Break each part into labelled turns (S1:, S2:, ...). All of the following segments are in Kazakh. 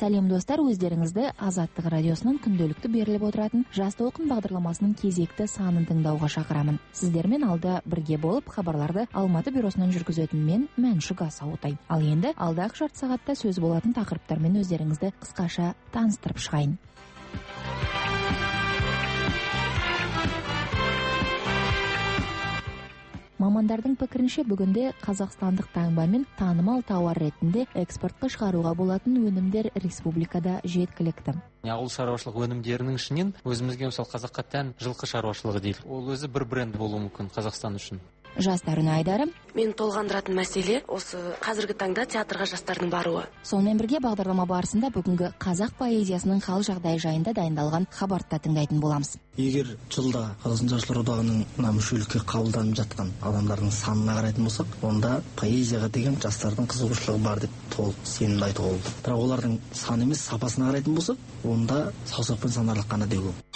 S1: Сәлем достар, өздеріңізді Азаттық радиосынан күнделікті беріліп отыратын Жас толқын бағдарламасының кезекті санын тыңдауға шақырамын. Сіздермен алда бірге болып хабарларды Алматы бюросынан жүргізетін мен Мәншүк Асауытай. Ал енді алдағы жарты сағатта сөз болатын тақырыптармен өздеріңізді қысқаша таныстырып шығайын. Мамандардың пікірінше бүгінде қазақстандық таңбамен танымал тауар ретінде экспортқа шығаруға болатын өнімдер республикада жеткілікті.
S2: Ауыл шаруашылық өнімдерінің ішінен өзімізге мысалы қазаққа тән жылқы шаруашылығы дейді. Ол өзі бір бренд болуы мүмкін Қазақстан үшін.
S1: Жастарын Айдарым.
S3: Мен толғандыратын мәселе осы қазіргі таңда театрға жастардың баруы.
S1: Сонымен бірге бағдарлама барысында бүгінгі қазақ поэзиясының хал жағдайы жайында дайындалған хабарды тыңдайтын боламыз.
S4: Егер жылда Қазақстан Жазушылар одағының мүшелікке қабылданып жатқан адамдардың санына қарайтын болсақ, онда поэзияға деген жастардың қызығушылығы бар деп толық сенімді айтуға болады. Бірақ олардың саны емес, сапасына қарайтын болсақ, онда саусақпен санарлық қана деуге болады.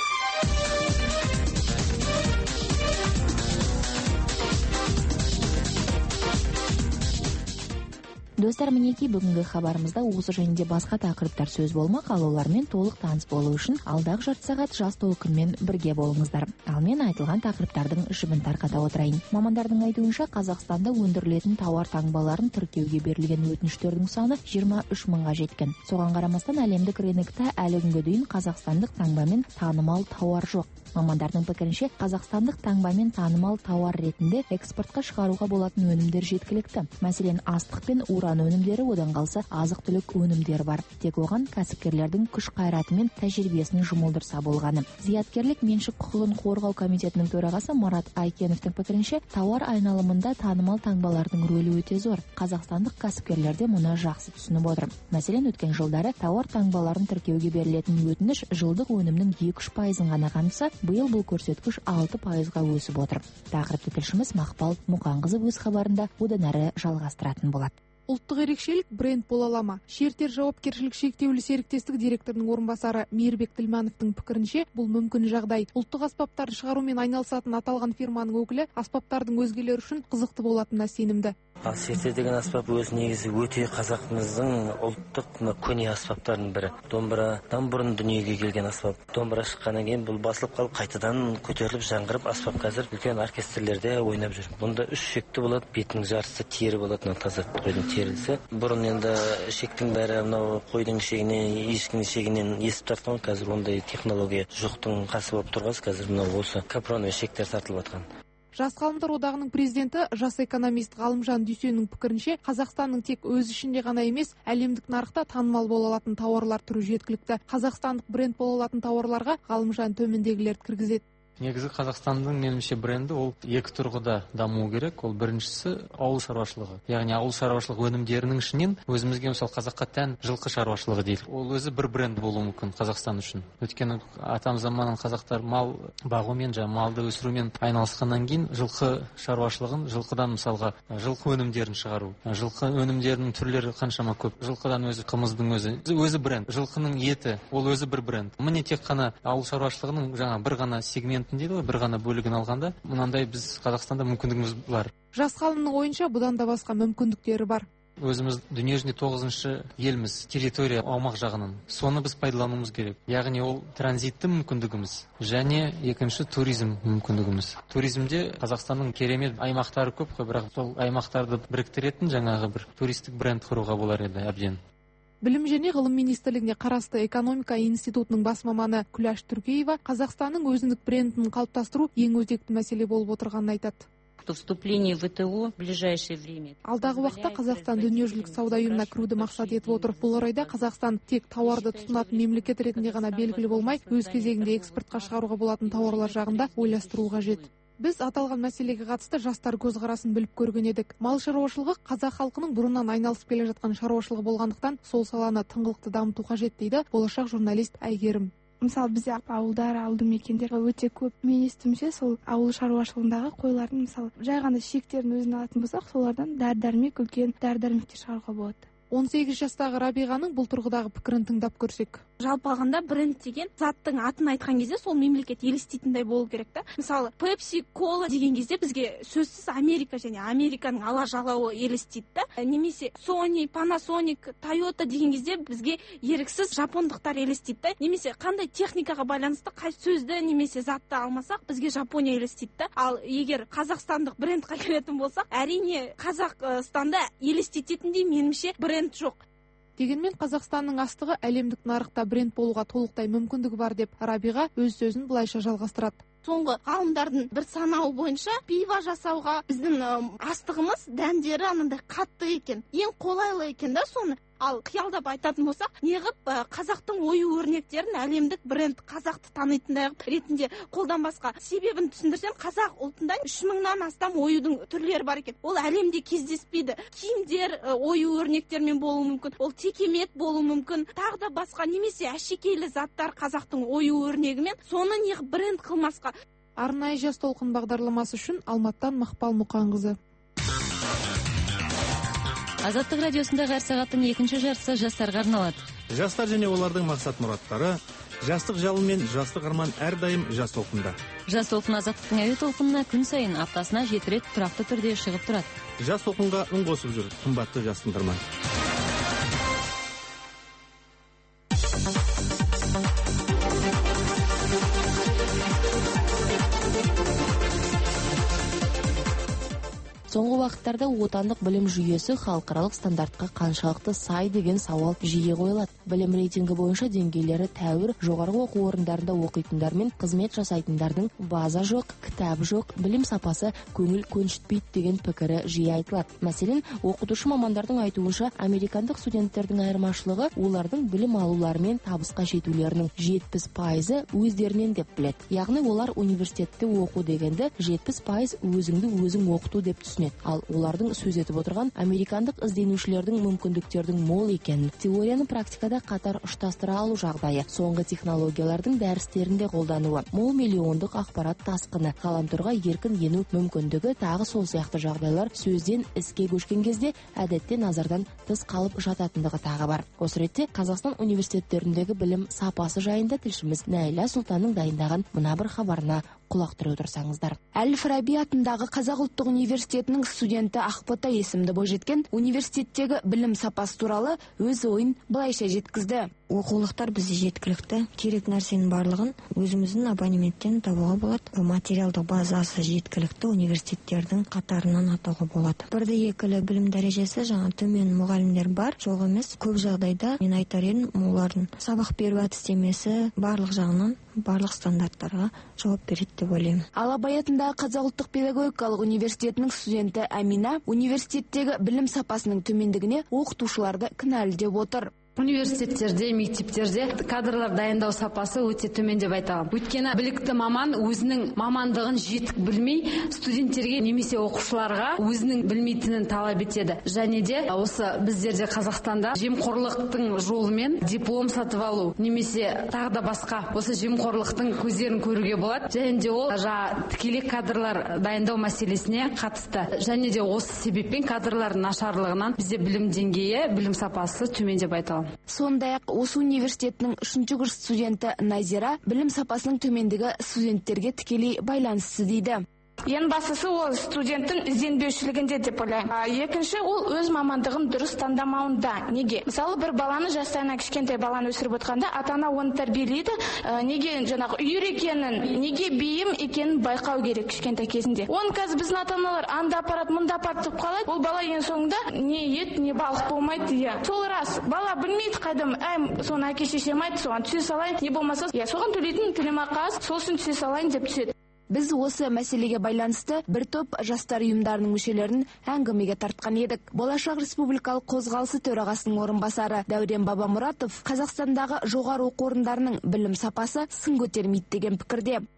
S1: Достар, мінекей бүгінгі хабарымызда осы жайында басқа тақырыптар сөз болмақ, ал олармен толық таныс болу үшін алдағы жарты сағат Жас толқынмен бірге болыңыздар. Ал мен айтылған тақырыптардың жібін тарқата отырайын. Мамандардың айтуынша, Қазақстанда өндірілетін тауар таңбаларын тіркеуге берілген өтініштердің саны 23 мыңға жеткен. Соған қарамастан әлемдік рынокта әлі күнге дейін қазақстандық таңбамен танымал тауар жоқ. Мамандардың пікірінше, қазақстандық таңбамен танымал тауар ретінде экспортқа шығаруға болатын өнімдер жеткілікті. Мәселен, астық пен уран өнімдері, одан қалса азық-түлік өнімдері бар. Тек оған кәсіпкерлердің күш қайраты мен тәжірибесін жұмылдырса болғаны. Зияткерлік меншік құқығын қорғау комитетінің төрағасы Марат Айкеновтың пікірінше, тауар айналымында танымал таңбалардың рөлі өте зор. Қазақстандық кәсіпкерлер де мұны жақсы түсініп отыр. Мәселен, өткен жылдары тауар таңбаларын тіркеуге берілетін өтініш жылдық өнімнің 2-3% ғана қамтыса, биыл бұл көрсеткіш 6%-ға өсіп отыр. Тақырыпты тілшіміз Мақпал Мұқанқызы өз хабарында одан әрі жалғастыратын болады.
S5: Ұлттық ерекшелік бренд бола ала ма? Шертер жауапкершілік шектеулі серіктестік директорының орынбасары Мейірбек Тілмановтың пікірінше, бұл мүмкін жағдай. Ұлттық аспаптарды шығарумен айналысатын аталған фирманың өкілі аспаптардың өзгелер үшін қызықты болатынына сенімді.
S6: Шертер деген аспап өз негізі өте қазақтың ұлттық көне аспаптарының бірі. Домбырадан бұрын дүниеге келген аспап. Домбыра шыққаннан кейін бұл басылып қалып, қайтадан көтеріліп жаңғырып, аспап қазір үлкен оркестрлерде ойнап жүр. Бұнда 3 шекті болады, бетінің жартысы тері болады, таза қойдың терісі. Бұрын енді шектің бәрі мынау қойдың шегінен, ешкінің шегінен есіп тартқан, қазір ондай технология жоқтың қасы болып тұрғас, қазір мынау осы капроновый шектер тартылып жатқан.
S5: Жас ғалымдар одағының президенті, жас экономист Ғалымжан Дүйсеннің пікірінше, Қазақстанның тек өз ішінде ғана емес, әлемдік нарықта танымал бола алатын тауарлар түрі жеткілікті. Қазақстандық бренд бола алатын тауарларға Ғалымжан төмендегілерді кіргізеді.
S2: Негізі Қазақстанның меніңше бренді ол екі тұрғыда даму керек. Ол біріншісі ауыл шаруашылығы. Яғни ауыл шаруашылық өнімдерінің ішінен өзімізге мысалы қазаққа тән жылқы шаруашылығы дейді. Ол өзі бір бренд болуы мүмкін Қазақстан үшін. Өйткені атам заманнан қазақтар мал бағумен, малды өсірумен айналысқаннан кейін жылқы шаруашылығын, жылқыдан мысалға жылқы өнімдерін шығару. Жылқы өнімдерінің түрлері қаншама көп. Жылқыдан өзі қымыздың өзі бренд. Жылқының еті ол өзі бір бренд. Міне тек қана ауыл шаруашылығының бір ғана сегмент дейді, бір ғана бөлігін алғанда, мынандай біз Қазақстанда мүмкіндігіміз бар.
S5: Жас ғалымның ойынша бұдан да басқа мүмкіндіктері бар.
S2: Өзіміз дүниежүзінде 9-шы елміз, территория аумақ жағынан. Соны біз пайдалануымыз керек. Яғни ол транзитті мүмкіндігіміз және екінші туризм мүмкіндігіміз. Туризмде Қазақстанның керемет аймақтары көп, бірақ сол аймақтарды біріктіретін жаңағы бір туристік бренд құруға болар еді әбден.
S5: Білім және ғылым министрлігіне қарасты экономика институтының бас маманы Күләш Түркеева Қазақстанның өзіндік брендін қалыптастыру ең өзекті мәселе болып отырғанын айтады. Алдағы уақытта Қазақстан дүниежүзілік сауда ұйымына кіруді мақсат етіп отыр. Бұл орайда Қазақстан тек тауарды тұтынатын мемлекет ретінде ғана белгілі болмай, өз кезегінде экспортқа шығаруға болатын тауарлар жағында ойластыру қажет. Біз аталған мәселеге қатысты жастар көзқарасын біліп көрген едік. Мал шаруашылығы қазақ халқының бұрыннан айналысып келе жатқан шаруашылығы болғандықтан сол саланы тыңғылықты дамыту қажет дейді болашақ журналист Әйгерім.
S7: Мысалы бізде ауылдар, ауылды мекендер өте көп. Мен естімше сол ауыл шаруашылығындағы қойлардың мысалы жай ғана шектерін өзіне алатын болсақ, солардан дәрі-дәрмек, үлкен дәрі-дәрмектер шығаруға болады.
S5: 18 жастағы Рабиғаның бұл тұрғыдағы пікірін тыңдап көрсек.
S8: жалпы алғанда бренд деген заттың атын айтқан кезде сол мемлекет елестейтіндей болу керек та. Мысалы Pepsi, Cola деген кезде бізге сөзсіз Америка және Американың ала жалауы елестейді да. Немесе Sony, Panasonic, Toyota деген кезде бізге еріксіз жапондықтар елестейді да. Немесе қандай техникаға байланысты қай сөзді немесе затты алмасақ бізге Жапония елестейді да. Ал егер қазақстандық брендқа келетін болсақ, әрине Қазақстанда елестететіндей меніңше бренд жоқ.
S5: Дегенмен Қазақстанның астығы әлемдік нарықта бренд болуға толықтай мүмкіндігі бар деп Рабиға өз сөзін былайша жалғастырады.
S8: Соңғы ғалымдардың бір санауы бойынша пиво жасауға біздің астығымыз дәндері анандай қатты екен, ең қолайлы екен да соны. Ал қиялдап айтатын болсақ, неғып қазақтың ою-өрнектерін әлемдік бренд қазақты танитындай ретінде қолданбасқа? Себебін түсіндірсем, қазақ ұлтында 3000-нан астам оюдың түрлері бар екен. Ол әлемде кездеспейді. Киімдер ою-өрнектермен болуы мүмкін, ол текемет болуы мүмкін, тағы да басқа немесе әшекейлі заттар қазақтың ою-өрнегімен. Соны неғып бренд қылмасқа?
S5: Арнайы жас толқын бағдарламасы үшін Алматтан Мақпал Мұқанқызы.
S9: Азаттық радиосындағы әр сағаттың екінші жартысы жастарға арналады.
S10: Жастар және олардың мақсат-мұраттары, жастық жалын мен жастық арман әрдайым жас толқында.
S9: Жас толқын Азаттықтың әуе толқынына күн сайын аптасына 7 рет тұрақты түрде шығып тұрады.
S10: Жас толқынға үн қосып жүр, қымбатты жас тыңдарман.
S1: Соңғы вақыттарда отандық білім жүйесі халықаралық стандартқа қаншалықты сай деген сауал жиі қойылады. Білім рейтингі бойынша деңгейлері тәуір, жоғарғы оқу орындарында оқитындар мен қызмет жасайтындардың база жоқ, кітап жоқ, білім сапасы көңіл көншітпейді деген пікірі жиі айтылады. Мәселен, оқытушы мамандардың айтуынша, американдық студенттердің айырмашылығы олардың білім алулары мен табысқа жетулерінің 70% өздерінен деп біледі. Яғни олар университетте оқу дегенді 70% өзіңді өзің оқыту деп түсінеді. Ал олардың сөз етіп отырған американдық ізденушілердің мүмкіндіктердің мол екенін, теорияны практикада қатар ұштастыра алу жағдайы, соңғы технологиялардың дәрістерінде қолдануы, мол миллиондық ақпарат тасқыны, ғаламторға еркін ену мүмкіндігі, тағы сол сияқты жағдайлар сөзден іске көшкен кезде әдетте назардан тыс қалып жататындығы тағы бар. Осы ретте Қазақстан университеттеріндегі білім сапасы жайында тілшіміз Нәйла Сұлтанның дайындаған мына бір хабарына құлақ түріп отырсаңыздар.
S11: Әл-Фараби атындағы Қазақ ұлттық университетінің студенті Ақбота есімді бойжеткен университеттегі білім сапасы туралы өз ойын былайша жеткізді.
S12: Оқулықтар бізде жеткілікті, керек нәрсенің барлығын өзіміздің абонементтен табуға болады. Материалдық базасы жеткілікті университеттердің қатарынан атауға болады. Бірді екілі білім дәрежесі жаңа төмен мұғалімдер бар, жоқ емес. Көп жағдайда мен айтар едім, олардың сабақ беру әдістемесі барлық жағынан барлық стандарттарға жауап береді деп ойлаймын.
S11: Ал Абай атындағы Қазақ ұлттық педагогикалық университетінің студенті Әмина университеттегі білім сапасының төмендігіне оқытушыларды кінәлі деп отыр.
S13: Университеттерде, мектептерде кадрлар дайындау сапасы өте төмен деп айтамын. Өйткені білікті маман өзінің мамандығын жетік білмей, студенттерге немесе оқушыларға өзінің білмейтінін талап етеді. Және де осы біздерде Қазақстанда жемқорлықтың жолымен диплом сатып алу, немесе тағы да басқа осы жемқорлықтың көздерін көруге болады. Және де ол тікелей кадрлар дайындау мәселесіне қатысты. Және де осы себеппен кадрлардың нашарлығынан бізде білім деңгейі, білім сапасы төмен деп айтамын.
S11: Сондай-ақ осы университетінің 3-ші курс студенті Назира білім сапасының төмендігі студенттерге тікелей байланысты дейді.
S14: Ең бастысы ол студенттің ізденбеушілігінде деп ойлаймын. Екінші, ол өз мамандығын дұрыс таңдамауында. Неге? Мысалы, бір баланы жастайынан кішкентай баланы өсіріп отқанда, ата-ана оны тәрбиелейді. Неге жаңағы үйір екенін, неге бейім екенін байқау керек кішкентай кезінде. Оны қазір біздің ата-аналар анда апарат, мұнда апарат деп қалайды. Ол бала ең соңында не ет, не балық болмайды. Сол рас. Бала білмейді қайдам, соны әке шешем айтты, соған түсе салайын, не болмаса, соған төлейтін төлемақы аз, сол үшін түсе салайын деп түседі.
S11: Біз осы мәселеге байланысты бір топ жастар ұйымдарының мүшелерін әңгімеге тартқан едік. Болашақ республикалық қозғалысы төрағасының орынбасары Дәурен Бабамұратов Қазақстандағы жоғары оқу орындарының білім сапасы сын көтермейді деген пікірде.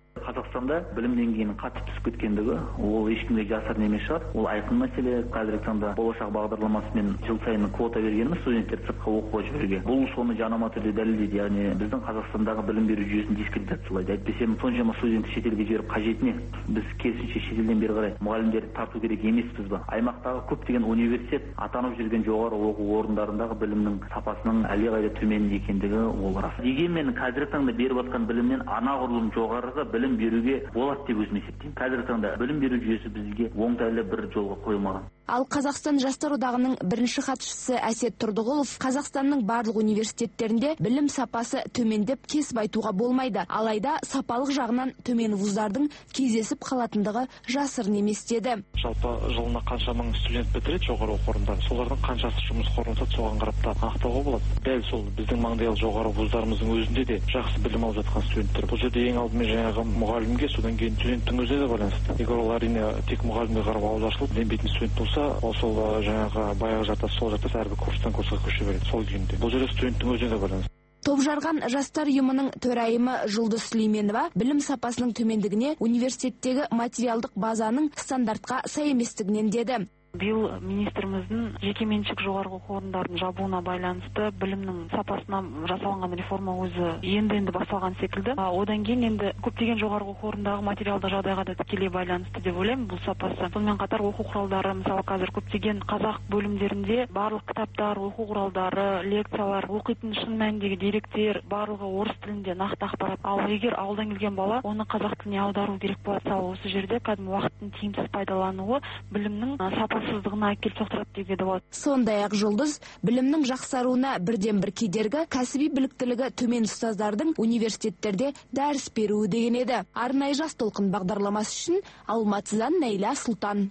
S15: Қазақстанда білім деңгейінің қатты түсіп кеткендігі ол ешкімге жасырын емес шығар. Ол айқын мәселе. Қазіргі таңда болашақ бағдарламасымен жыл сайын квота бергеніміз студенттерді сыртқа оқуға жіберуге. Бұл соны жанама түрде дәлелдейді. Яғни біздің Қазақстандағы білім беру жүйесін дискредитациялайды. Әйтпесе соншама студентті шетелге жіберіп қажет не? Біз керісінше шетелден бері қарай мұғалімдерді тарту керек емеспіз ба? Аймақтағы көптеген университет атанып жүрген жоғары оқу орындарындағы білімнің сапасының әлдеқайда төмен екендігі ол рас. Дегенмен қазіргі таңда беріп жатқан білімнен анағұрлым жоғарғы білім беруге болады деп өзім есептеймін. Қазіргі таңда білім беру жүйесі бізге оңтайлы бір жолға қойылмаған.
S11: Ал Қазақстан жастар одағының бірінші хатшысы Әсет Тұрдығұлов Қазақстанның барлық университеттерінде білім сапасы төмендеп кесіп айтуға болмайды. Алайда сапалық жағынан төмен вуздардың кездесіп қалатындығы жасырын емес деді.
S16: Жалпы жылына қанша мың студент бітіреді жоғары оқу орындарын, солардың қаншасы жұмысқа орналасады, соған қарап та анықтауға болады. Дәл сол біздің маңдайал жоғары вуздарымыздың өзінде де жақсы білім алып жатқан студенттер. Бұл жерде ең алдымен жаңағы мұғалімге, содан кейін студенттің өзіне де байланысты. Егер ол әрине тек мұғалімге қарап ауызашылып үйренбейтін студент болса, сол жаңағы баяғы жартас сол жартас әрбір курстан курсқа көше береді сол күйінде. Бұл жерде студенттің өзіне де байланысты.
S11: Топжарған жастар ұйымының төрайымы Жұлдыз Сүлейменова білім сапасының төмендігіне университеттегі материалдық базаның стандартқа сай еместігінен деді.
S17: Биыл министріміздің жекеменшік жоғарғы оқу орындарын жабуына байланысты білімнің сапасына жасалған реформа өзі енді басталған секілді. Одан кейін енді көптеген жоғарғы оқу орындағы материалдық жағдайға да тікелей байланысты деп ойлаймын бұл сапасы. Сонымен қатар оқу құралдары, мысалы қазір көптеген қазақ бөлімдерінде барлық кітаптар, оқу құралдары, лекциялар, оқитын шын мәніндегі деректер барлығы орыс тілінде нақты ақпарат. Ал егер ауылдан келген бала оны қазақ тіліне аудару керек болса, осы жерде кәдімгі уақыттың тиімсіз пайдалануы білімнің сапасыздығына әкеліп соқтырады деуге де болады.
S11: Сондай-ақ Жұлдыз білімнің жақсаруына бірден бір кедергі кәсіби біліктілігі төмен ұстаздардың университеттерде дәріс беруі деген еді. Арнайы жас толқын бағдарламасы үшін Алматыдан Нәйла Сұлтан.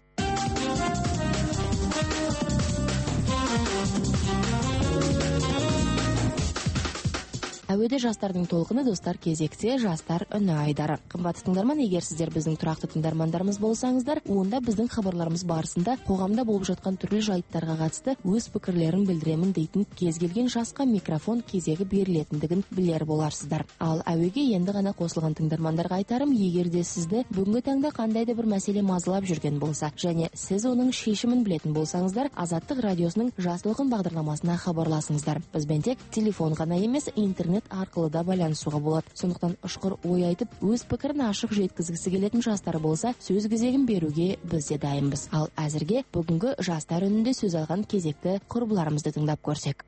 S1: Әуеде жастардың толқыны, достар, кезекте жастар үні айдары. Қымбатты тыңдарман, егер сіздер біздің тұрақты тыңдармандарымыз болсаңыздар, онда біздің хабарларымыз барысында қоғамда болып жатқан түрлі жайттарға қатысты өз пікірлерін білдіремін дейтін кез келген жасқа микрофон кезегі берілетіндігін білер боларсыздар. Ал әуеге енді ғана қосылған тыңдармандарға айтарым, егер де сізді бүгінгі таңда қандай да бір мәселе мазалап жүрген болса, және сіз оның шешімін білетін болсаңыздар, Азаттық радиосының жас толқын бағдарламасына хабарласыңыздар. Бізбен тек телефон ғана емес, интернет арқылы да байланысуға болады. Сондықтан ұшқыр ой айтып, өз пікірін ашық жеткізгісі келетін жастар болса, сөз кезегін беруге біз де дайынбыз. Ал әзірге бүгінгі жастар үнінде сөз алған кезекті құрбыларымызды тыңдап көрсек.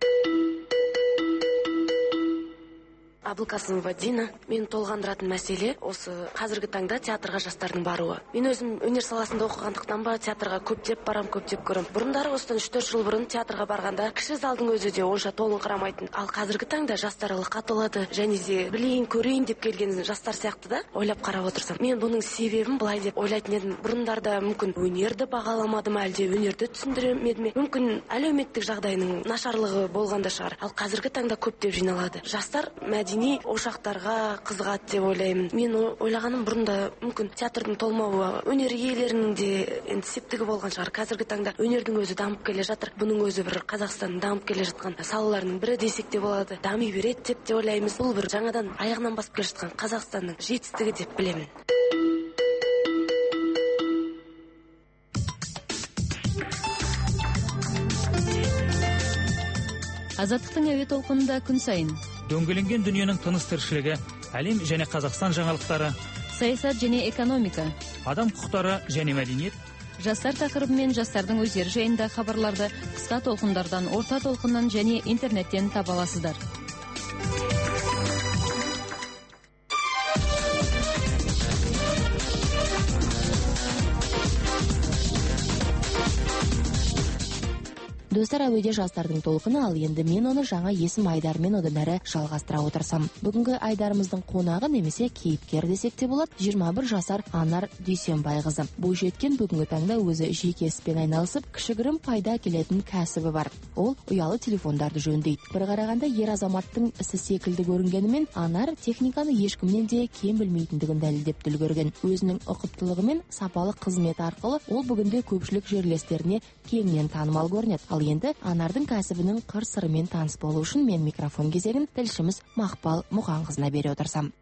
S3: Абылқасымова Дина. Мен толғандыратын мәселе осы қазіргі таңда театрға жастардың баруы. Мен өзім өнер саласында оқығандықтан ба театрға көптеп барам, көптеп көрім. Бұрындары осыдан 3-4 жыл бұрын театрға барғанда кіші залдың өзі де онша толын қарамайтын. Ал қазіргі таңда жастар ылыққа толады, және де білейін, көрейін деп келген жастар сияқты да ойлап қарап отырсам. Мен бұның себебін былай деп ойлайтын едім. Бұрындарда мүмкін өнерді бағаламадым, әлде өнерді түсіндіремедім, мүмкін әлеуметтік жағдайының нашарлығы болғанда шығар. Ал қазіргі таңда көптеп жиналады. Жастар мәдени ошақтарға қызығады деп ойлаймын. Мен ойлағаным бұрында мүмкін театрдың толмауы өнер иелерінің де енді септігі болған шығар. Қазіргі таңда өнердің өзі дамып келе жатыр. Бұның өзі бір Қазақстанның дамып келе жатқан салаларының бірі десек те болады. Дами береді деп те ойлаймыз. Бұл бір жаңадан аяғынан басып келе жатқан Қазақстанның жетістігі деп білемін.
S9: Азаттықтың әуе толқынында күн сайын
S18: дөңгеленген дүниенің тыныс тіршілігі, әлем және Қазақстан жаңалықтары,
S9: саясат және экономика,
S18: адам құқықтары және мәдениет,
S9: жастар тақырыбы мен жастардың өздері жайында хабарларды қысқа толқындардан, орта толқыннан және интернеттен таба аласыздар.
S1: Достар, әуеде жастардың толқыны, ал енді мен оны жаңа есім Айдармен одан әрі жалғастыра отырсам. Бүгінгі Айдарымыздың қонағы немесе кейіпкер десек те болады, 21 жасар Анар Дүйсенбайқызы. Бойжеткен бүгінгі таңда өзі жеке іспен айналысып, кішігірім пайда келетін кәсібі бар. Ол ұялы телефондарды жөндейді. Bir қарағанда ер азаматтың ісі секілді көрінгенімен, Анар техниканы ешкімнен де кем білмейтіндігін дәлелдеп үлгерген. Өзінің ұқыптылығы мен сапалы қызметі арқылы ол бүгінде көпшілік жерлестеріне кеңінен танымал көрінеді. Ал енді Анардың кәсібінің қыр-сырымен таныс болу үшін мен микрофон кезегін тілшіміз Мақпал Мұқанқызына бере отырсам.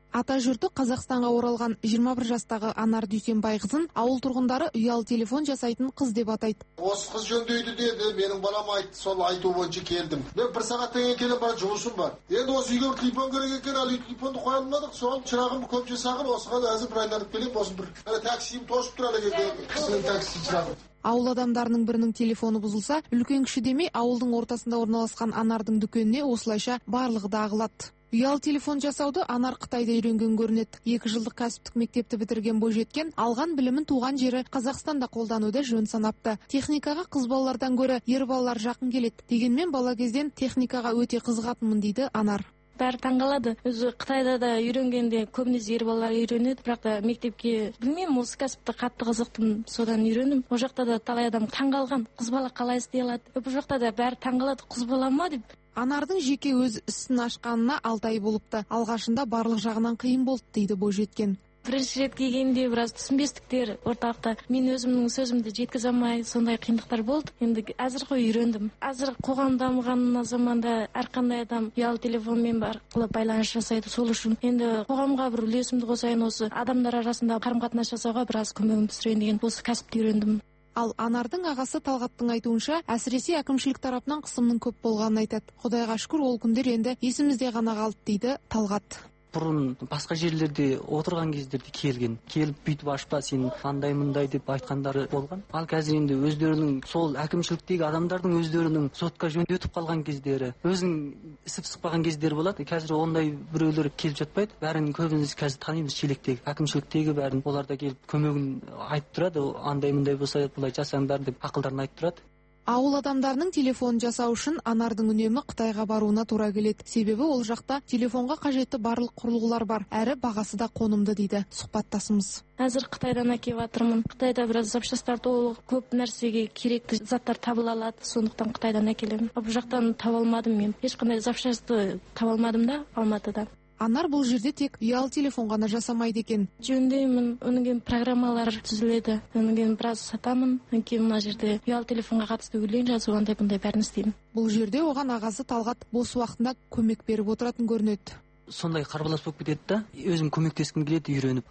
S5: Ата жұрты Қазақстанға оралған 21 жастағы Анар Дүйсенбайқызын ауыл тұрғындары ұялы телефон жасайтын қыз деп атайды.
S19: Осы қыз жөндейді деді, менің балам айтты, сол айту бойынша келдім. Мен бір сағаттан кейін келем, бар жұмысым бар. Енді осы үйге бір телефон керек екен, ал телефонды қоя алмадық. Соған шырағым көп жасағыр, осыған әзір бір айналып келем, осы бір таксиім тосып тұр әлі кісінің такси шырағым.
S5: Ауыл адамдарының бірінің телефоны бұзылса, үлкен кіші демей ауылдың ортасында орналасқан Анардың дүкеніне осылайша барлығы да ағылады. Ұялы телефон жасауды Анар Қытайда үйренген көрінеді. 2 жылдық кәсіптік мектепті бітірген бойжеткен алған білімін туған жері Қазақстанда қолдануды жөн санапты. Техникаға қыз балалардан гөрі ер балалар жақын келеді. Дегенмен бала кезден техникаға өте қызығатынмын дейді Анар.
S20: Бәрі таңғалады. Өзі Қытайда да үйренгенде көбінесе ер балалар үйренеді, бірақ та мектепке білмеймін, осы кәсіпті қатты қызықтым, содан үйрендім. Ол жақта да талай адам таңғалған, қыз бала қалай істей алады. Бұл жақта да бәрі таңғалады, қыз бала ма деп.
S5: Анардың жеке өз ісін ашқанына 6 ай болыпты. Алғашында барлық жағынан қиын болды дейді бойжеткен.
S20: Бірінші рет келгенде біраз түсінбестіктер орталықта, мен өзімнің сөзімді жеткізе алмай, сондай қиындықтар болды. Енді әзір ғой үйрендім. Әзір қоғам дамыған заманда әрқандай адам ұялы телефонмен байланыс жасайды. Сол үшін енді қоғамға бір үлесімді қосайын, осы адамдар арасында қарым-қатынас жасауға біраз көмегімді түсірейін деген осы кәсіпті үйрендім.
S5: Ал Анардың ағасы Талғаттың айтуынша, әсіресе әкімшілік тарапынан қысымның көп болғанын айтады. Құдайға шүкір, ол күндер енді есімізде ғана қалды дейді Талғат.
S21: Бұрын басқа жерлерде отырған кездерде келіп бүйтіп ашпа сен андай мындай деп айтқандары болған. Ал қазір енді өздерінің сол әкімшіліктегі адамдардың өздерінің сотқа жөнелтіп қалған кездері, өзің ісіп сықпаған кездері болады. Қазір ондай біреулер келіп жатпайды. Бәрін көбіміз қазір танимыз, шелектегі әкімшіліктегі бәрін, олар да келіп көмегін айтып тұрады. Андай мындай болса былай жасаңдар деп ақылдарын айтып тұрады.
S5: Ауыл адамдарының телефон жасау үшін Анардың үнемі Қытайға баруына тура келеді. Себебі ол жақта телефонға қажетті барлық құрылғылар бар, әрі бағасы да қонымды дейді сұхбаттасымыз.
S20: Әзір Қытайдан әкеліп жатырмын. Қытайда біраз запчастар толы, көп нәрсеге керекті заттар табыла алады, сондықтан Қытайдан әкелемін. Бұл жақтан таба алмадым мен. Ешқандай запчасты таба алмадым да Алматыда.
S5: Анар бұл жерде тек ұялы телефон ғана жасамайды екен.
S20: Жөндеймін, онан кейін программалар түзіледі, онан кейін біраз сатамын, онан кейін мына жерде ұялы телефонға қатысты өлең жазу, андай бұндай бәрін істеймін.
S5: Бұл жерде оған ағасы Талғат бос уақытында көмек беріп отыратын көрінеді.
S21: Сондай қарбалас болып кетеді да, өзім көмектескім келеді үйреніп.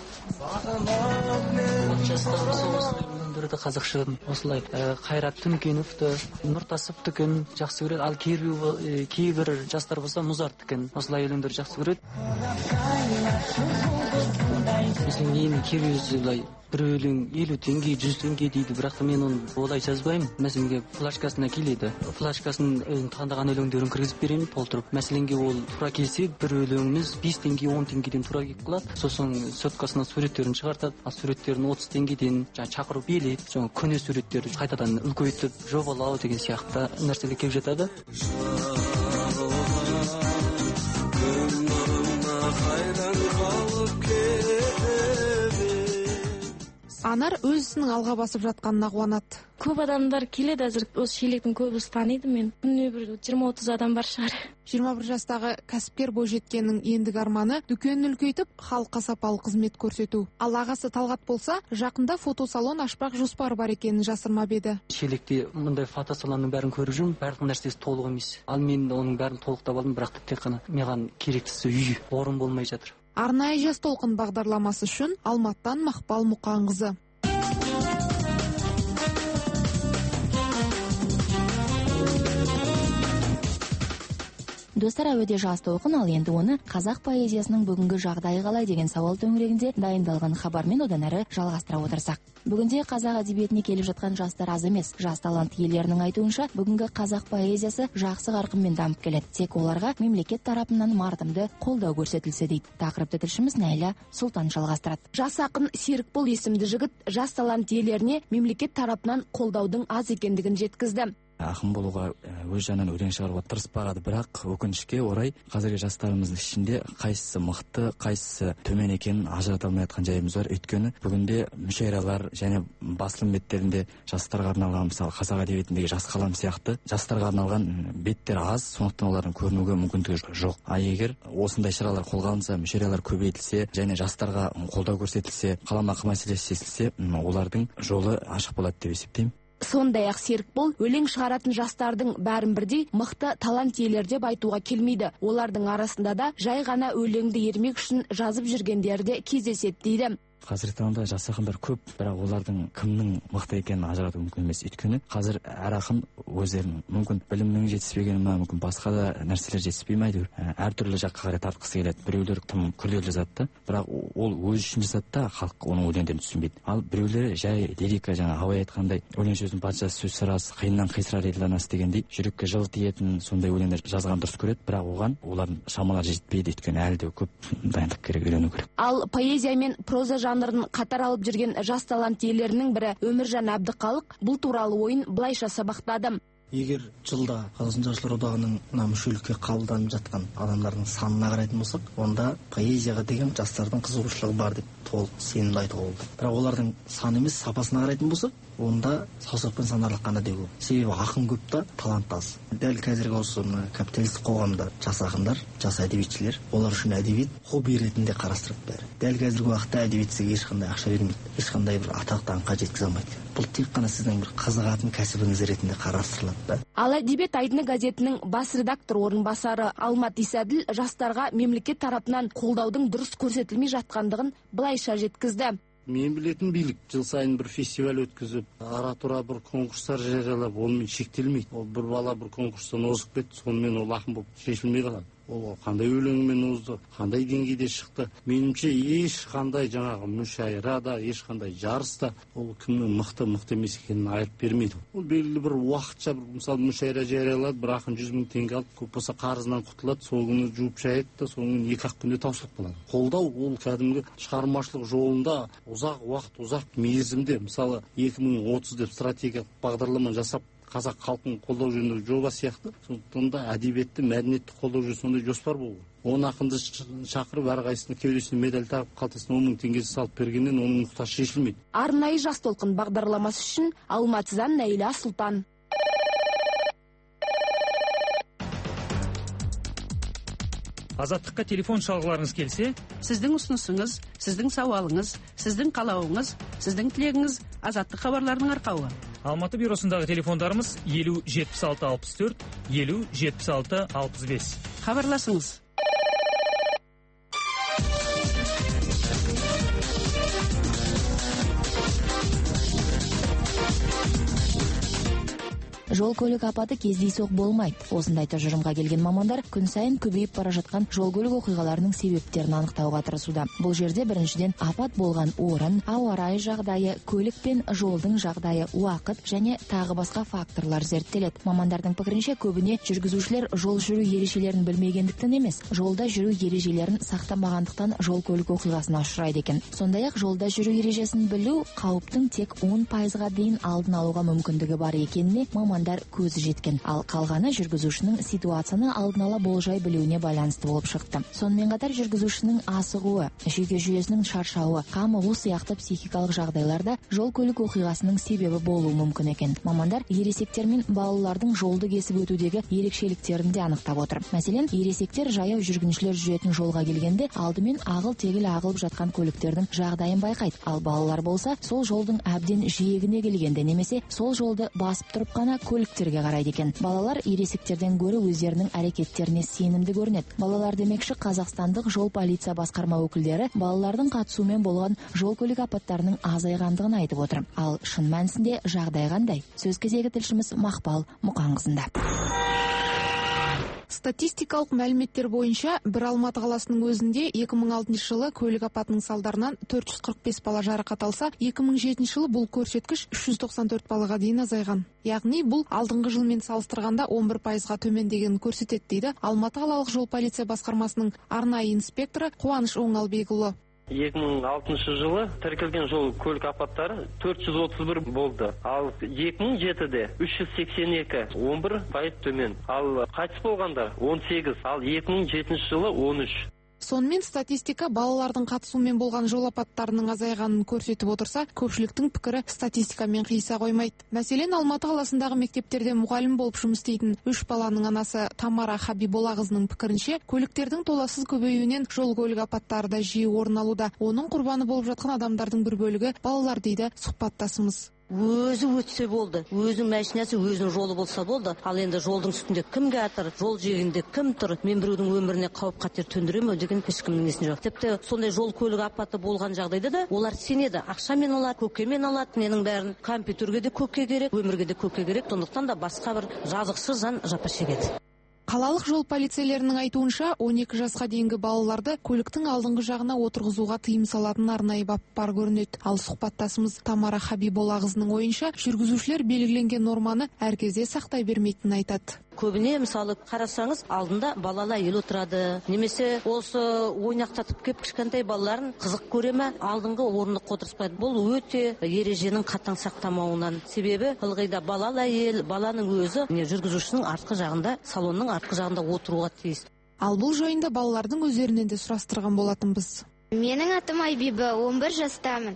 S21: Қазақша осылай Қайрат Түнкеновті, Нұртасовтікін жақсы көреді, ал кейбір жастар болса Музарттікін осылай өлеңдер жақсы көреді. Mesela yeni kiriyüzüyle bir өлең 50 теңге 100 теңге дейді, бірақ мен оны олай жазбаймын. Мәселенге флашкасына келеді. Флашкасын таңдаған өлеңдерін кіргізіп беремін, толтырып. Мәселенге ол тура келсе, бір өлеңіміз 5 теңге 10 теңгеден тура келіп қалады. Сосын соткасына суреттерін шығартады. А суреттерін 30 теңгеден шақырып белеп, соң көне суреттерді қайтадан үлкейтіп, жобалау деген сияқты нәрселер келіп жатады.
S5: Анар өз ісінің алға басып жатқанына қуанады.
S20: Көп адамдар келеді, әзір осы шелектің көбісі таниды мен. Күніне бір 20-30 адам бар шығар.
S5: 21 жастағы кәсіпкер бойжеткеннің ендігі арманы дүкенін үлкейтіп, халыққа сапалы қызмет көрсету. Ал ағасы Талғат болса, жақында фотосалон ашпақ жоспары бар екенін жасырмап еді.
S21: Шелекте мындай фотосалонның бәрін көріп жүрмін, барлық нәрсесі толық емес. Ал мен оның бәрін толықтап алдым, бірақ тек қана маған керектісі үй, орын болмай жатыр.
S5: Арнайы жас толқын бағдарламасы үшін Алматтан Мақпал Мұқанқызы.
S1: Достар, әуеде жас толқын, ал енді оны қазақ поэзиясының бүгінгі жағдайы қалай деген сауал төңірегінде дайындалған хабармен одан әрі жалғастыра отырсақ. Бүгінде қазақ әдебиетіне келіп жатқан жастар аз емес. Жас талант иелерінің айтуынша, бүгінгі қазақ поэзиясы жақсы қарқынмен дамып келеді. Тек оларға мемлекет тарапынан мардымды қолдау көрсетілсе дейді. Тақырыпты тілшіміз Найля Сұлтан жалғастырады.
S11: Жас ақын Серікбол есімді жігіт жас талант иелеріне мемлекет тарапынан қолдаудың аз екендігін жеткізді.
S22: Ақын болуға өз жанынан өлең шығаруға тырыспағады, бірақ өкінішке орай қазіргі жастарымыздың ішінде қайсысы мықты, қайсысы төмен екенін ажырата алмай жатқан жайымыз бар. Өйткені бүгінде мүшәйралар және басылым беттерінде жастарға арналған, мысалы қазақ әдебиетіндегі жас қалам сияқты жастарға арналған беттер аз, сондықтан олардың көрінуге мүмкіндігі жоқ. А егер осындай шаралар қолға алынса, мүшәйралар көбейтілсе және жастарға қолдау көрсетілсе, қаламақы мәселесі шешілсе, олардың жолы ашық болады деп есептеймін.
S11: Сондай-ақ Серікбол өлең шығаратын жастардың бәрін бірдей мықты талант иелері деп айтуға келмейді. Олардың арасында да жай ғана өлеңді ермек үшін жазып жүргендері де кездеседі дейді.
S22: Қазіргі таңда жас ақындар көп, бірақ олардың кімнің мықты екенін ажырату мүмкін емес. Өйткені қазір әр ақын өздерінің мүмкін білімнің жетіспегені ме, мүмкін басқа да нәрселер жетіспей ме әйтеуір әртүрлі жаққа қарай тартқысы келеді. Біреулер тым күрделі жазады, бірақ ол өз үшін жазады да, халық оның өлеңдерін түсінбейді. Ал біреулері жай лирика, жаңа Абай айтқандай, өлең сөздің патшасы сөз сарасы, қиыннан қисырар ел данасы дегендей, жүрекке жылы тиетін сондай өлеңдер жазған дұрыс көреді, бірақ оған олардың шамалары жетпейді, өйткені әлі де көп дайындық керек, үйрену керек.
S11: Ал поэзия мен проза жанрын қатар алып жүрген жас талант иелерінің бірі Өміржан Әбдіқалық бұл туралы ойын былайша сабақтады.
S4: Егер жылда Қазақстан Жазушылар одағының мүшелікке қабылданып жатқан адамдардың санына қарайтын болсақ, онда поэзияға деген жастардың қызығушылығы бар деп толық сенімді айтуға болады. Бірақ олардың саны емес, сапасына қарайтын болсақ, онда саусақпен санарлық қана деу. Себебі ақын көп та, талант аз. Дәл қазіргі осы капиталистік қоғамда жас ақындар, жас әдебиетшілер, олар үшін әдебиет хобби ретінде қарастырып бәрі. Дәл қазіргі уақытта әдебиетсіге ешқандай ақша бермейді, ешқандай бір атақ даңққа жеткізе алмайды. Бұл тек қана сіздің бір қызығатын кәсібіңіз ретінде қарастырылады.
S11: Ал әдебиет айдыны газетінің бас редактор орынбасары Алмат Исәділ жастарға мемлекет тарапынан қолдаудың дұрыс көрсетілмей жатқандығын былайша жеткізді.
S6: Мен білетін билік жыл сайын бір фестиваль өткізіп, ара-тұра бір конкурстар жариялап, онымен шектелмейді. Ол бір бала бір конкурстан озып кетті, сонымен ол ақын болып шешілмей қалады. Ол қандай өлеңімен озды, қандай деңгейде шықты. Меніңше ешқандай жаңағы мүшәйрада, ешқандай жарыста ол кімнің мықты емес екенін айырып бермейді. Ол белгілі бір уақытша, мысалы мүшәйра жариялады, бір ақын 100 000 теңге алып, көп болса қарызынан құтылады, сол күні жуып шаяды да, соның 2-ақ күнде таусылып қалады. Қолдау ол кәдімгі шығармашылық жолында ұзақ уақыт, ұзақ мерзімде, мысалы 2030 деп стратегиялық бағдарлама жасап қазақ халқын қолдау жөніндегі жоба сияқты, сондықтан да әдебиетті, мәдениетті қолдау жөнінде сондай жоспар болу. 10 ақынды шақырып, әрқайсысының кеудесіне медаль тағып, қалтасына 10 000 теңгесі салып бергеннен оның мұқтажы шешілмейді.
S11: Арнайы жас толқын бағдарламасы үшін Алматыдан Нәйла Сұлтан.
S18: Азаттыққа телефон шалғыларыңыз келсе,
S23: сіздің ұсынысыңыз, сіздің сауалыңыз, сіздің қалауыңыз, сіздің тілегіңіз Азаттық хабарларының арқауы.
S18: Алматы бюросындағы телефондарымыз 50 76 64, 50 76 65.
S23: Хабарласыңыз.
S1: Жол көлік апаты кездейсоқ болмайды. Осындай тұжырымға келген мамандар күн сайын көбейіп бара жатқан жол көлік оқиғаларының себептерін анықтауға тырысуда. Бұл жерде біріншіден апат болған орын, ауа райы жағдайы, көлік пен жолдың жағдайы, уақыт және тағы басқа факторлар зерттеледі. Мамандардың пікірінше көбіне жүргізушілер жол жүру ережелерін білмегендіктен емес, жолда жүру ережелерін сақтамағандықтан жол көлік оқиғасына ұшырайды екен. Сондай-ақ жолда жүру ережесін білу қауіптің тек 10%-ға дейін алдын алуға мүмкіндігі бар екеніне мамандар көзі жеткен. Ал қалғаны жүргізушінің ситуацияны алдын ала болжай білуіне байланысты болып шықты. Сонымен қатар жүргізушінің асығуы, жүйке жүйесінің шаршауы, қамығу сияқты психикалық жағдайларда жол көлік оқиғасының себебі болуы мүмкін екен. Мамандар ересектер мен балалардың жолды кесіп өтудегі ерекшеліктерін де анықтап отыр. Мәселен, ересектер жаяу жүргіншілер жүретін жолға келгенде алдымен ағыл-тегіл ағылып жатқан көліктердің жағдайын байқайды. Ал балалар болса, сол жолдың әбден жиегіне келгенде немесе сол жолды басып тұрып қана көліктерге қарайды екен. Балалар ересектерден гөрі өздерінің әрекеттеріне сенімді көрінеді. Балалар демекші, қазақстандық жол полиция басқарма өкілдері балалардың қатысуымен болған жол көлік апаттарының азайғандығын айтып отыр. Ал шын мәнісінде жағдай қандай? Сөз кезегі тілшіміз Мақпал Мұқанқызында.
S5: Статистикалық мәліметтер бойынша бір Алматы қаласының өзінде 2006 жылы көлік апатының салдарынан 445 бала жарақат алса, 2007 жылы бұл көрсеткіш 394 балаға дейін азайған. Яғни бұл алдыңғы жылмен салыстырғанда 11%-ға төмендегенін көрсетеді дейді Алматы қалалық жол полиция басқармасының арнайы инспекторы Қуаныш Оңалбекұлы.
S24: 2006 жылы тіркелген жол көлік апаттары 431 болды. Ал 2007-де 382, 11% төмен. Ал қайтыс болғандар 18, ал 2007 жылы 13.
S5: Сонымен статистика балалардың қатысуымен болған жол апаттарының азайғанын көрсетіп отырса, көпшіліктің пікірі статистикамен қиыса қоймайды. Мәселен, Алматы қаласындағы мектептерде мұғалім болып жұмыс істейтін 3 баланың анасы Тамара Хабиболлақызының пікірінше, көліктердің толассыз көбеюінен жол көлік апаттары да жиі орын алуда. Оның құрбаны болып жатқан адамдардың бір бөлігі балалар дейді сұхбаттасымыз.
S2: өзі өтсе болды, өзінің машинасы өзінің жолы болса болды. Ал енді жолдың үстінде кім жатыр, жол жиегінде кім тұр, мен біреудің өміріне қауіп қатер төндіремін деген ешкімнің есінде жоқ. Тіпті сондай жол көлік апаты болған жағдайда да олар сенеді, ақшамен алады, көкемен алады, ненің бәрін, компьютерге де көке керек, өмірге де көке керек. Сондықтан да басқа бір жазықсыз жан жапа шегеді.
S5: Қалалық жол полицейлерінің айтуынша 12 жасқа дейінгі балаларды көліктің алдыңғы жағына отырғызуға тыйым салатын арнайы бап бар көрінеді. Ал сұхбаттасымыз Тамара Хабиболлақызының ойынша жүргізушілер белгіленген норманы әр кезде сақтай бермейтінін айтады.
S2: Көбіне мысалы қарасаңыз алдында балалы әйел отырады, немесе осы ойнақтатып кеп кішкентай балаларын қызық көре ме, алдыңғы орындыққа отырғызбайды. Бұл өте ереженің қатаң сақтамауынан. Себебі ылғи да балалы әйел, баланың өзі жүргізушінің артқы жағында, салонның артқы жағында отыруға тиіс.
S5: Ал бұл жайында балалардың өздерінен де сұрастырған болатынбыз.
S7: Менің атым Айбибі, 11 жастамын.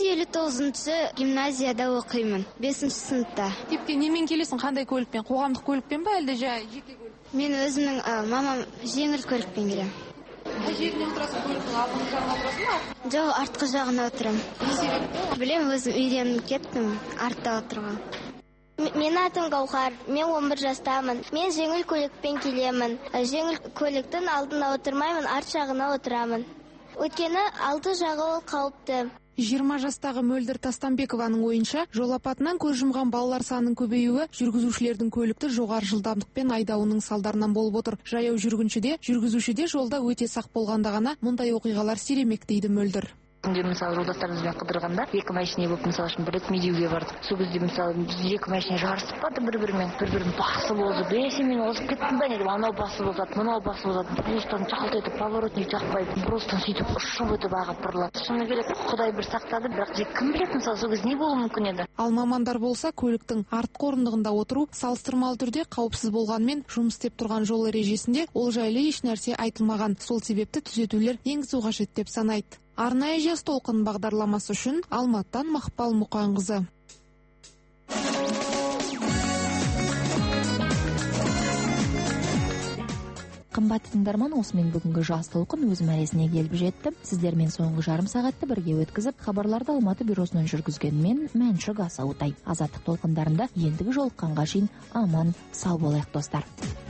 S7: 159 гимназияда оқимын, 5 сыныпта.
S5: Тепке немен келесің, қандай көлікпен? Қоғамдық көлікпен ба, әлде жеке көлік?
S7: Мен өзімнің мамам жеңіл көлікпен келем.
S5: Қай жеріне отырасың, көліктің алдыңғы жағына отырасың ба?
S7: Жоқ, артқы жағына отырам.
S5: Не себеп?
S7: Білем, өзім үйреніп кеттім артта отырған. Мен атым Гаухар, мен 11 жастамын. Мен жеңіл көлікпен келемін. Жеңіл көліктің алдына отырмаймын, арт жағына отырамын. Өйткені алты жағы ол қауіпті.
S5: 20 жастағы Мөлдір Тастанбекованың ойынша, жол апатынан көз жұмған балалар санының көбеюі жүргізушілердің көлікті жоғары жылдамдықпен айдауының салдарынан болып отыр. Жаяу жүргізушіде жолда өте сақ болғанда ғана мұндай оқиғалар сиремек дейді Мөлдір.
S8: Мысалы жолдастарымызбен қыдырғанда екі машина болып мысалы үшін бір рет медеуге бардық. Сол кезде мысалы біз екі машина жарысып барды бір-бірін басып озып, мен озып кеттім бе деп, анау басып озады, мынау басып озады. Брустан чақылт етіп, поворотник жақпайды, брустан сөйтіп ұшып өтіп ағып бұрылады. Шыны керек, Құдай бір сақтады, бірақ кім біледі, мысалы сол кезде не болуы мүмкін еді.
S5: Ал мамандар болса, көліктің артқы орындығында отыру салыстырмалы түрде қауіпсіз болғанмен, жұмыс істеп тұрған жол ережесінде ол жайлы еш нәрсе айтылмаған. Сол себепті түзетулер енгізу қажет деп санайды. Арнайы жас толқын бағдарламасы үшін Алматыдан Мақпал Мұқанқызы.
S1: Қымбатты тыңдарман, осымен бүгінгі жас толқын өз мәресіне келіп жетті. Сіздермен соңғы жарым сағатты бірге өткізіп, хабарларды Алматы бюросынан жүргізген мен Мәншүк Асауытай. Азаттық толқындарында ендігі жолыққанға шейін аман сау болайық достар.